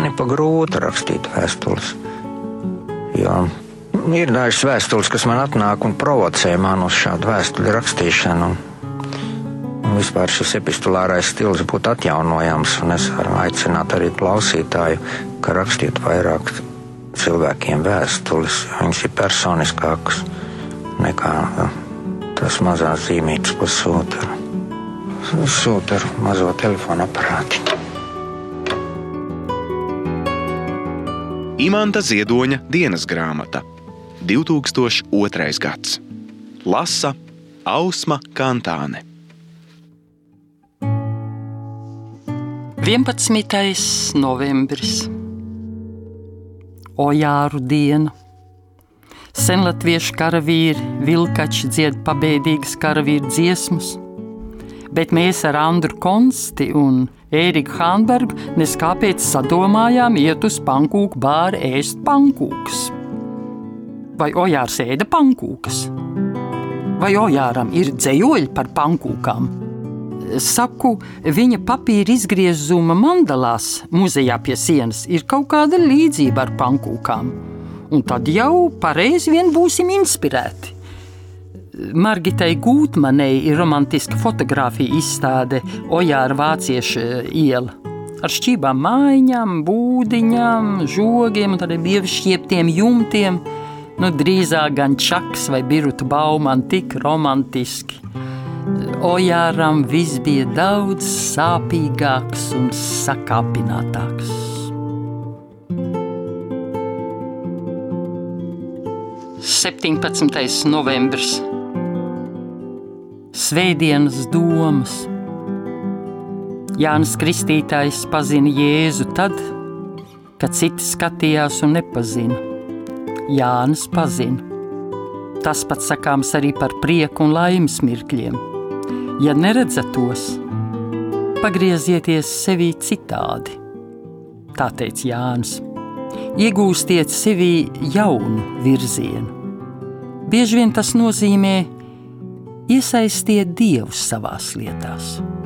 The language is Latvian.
man ir pa grūti rakstīt vēstules. Jo ir dažas vēstules, kas man atnāk un provocē man uz šādu vēstuļu rakstīšanu. Un vispār šis epistulārais stils būtu atjaunojams, un es varu aicināt arī klausītāju, ka rakstīt vairāk cilvēkiem vēstules, viņas ir personiskākas nekā tas mazās zīmītes, ko sūta ar mazo telefonu aparāti. Imanta Ziedoņa dienas grāmata, 2002. gads. Lasa Ausma Kantāne. 11. novembris. Ojāru diena. Senlatviešu karavīri Vilkači dzied pabeidīgas karavīru dziesmas, bet mēs ar Andru Konsti un Ēriku Hānbergu neskāpēc sadomājām iet uz pankūku bāru ēst pankūkas. Vai Ojārs ēda pankūkas? Vai Ojāram ir dzejoļi par pankūkām? Saku, viņa papīra izgriezuma mandalās muzejā pie sienas ir kaut kāda līdzība ar pankūkām. Un tad jau pareizi vien būsim inspirēti. Margitai Gūtmanei ir romantiska fotogrāfija izstāde Ojāra vācieša iela. Ar šķībām mājiņām, būdiņām, žogiem un tādiem ievišķieptiem jumtiem. Drīzāk gan Čaks vai Biruta Baumana tik romantiski. Ojāram viss bija daudz sāpīgāks un sakāpinātāks. 17. novembris. Svētdienas domas. Jānis Kristītājs pazina Jēzu tad, kad citi skatījās un nepazina. Jānis pazina. Tas pats sakāms arī par prieku un laimes mirkļiem. Ja neredzat tos, pagriezieties sevī citādi. Tā teica Jānis. Iegūstiet sevī jaunu virzienu. Bieži vien tas nozīmē iesaistiet Dievu savās lietās.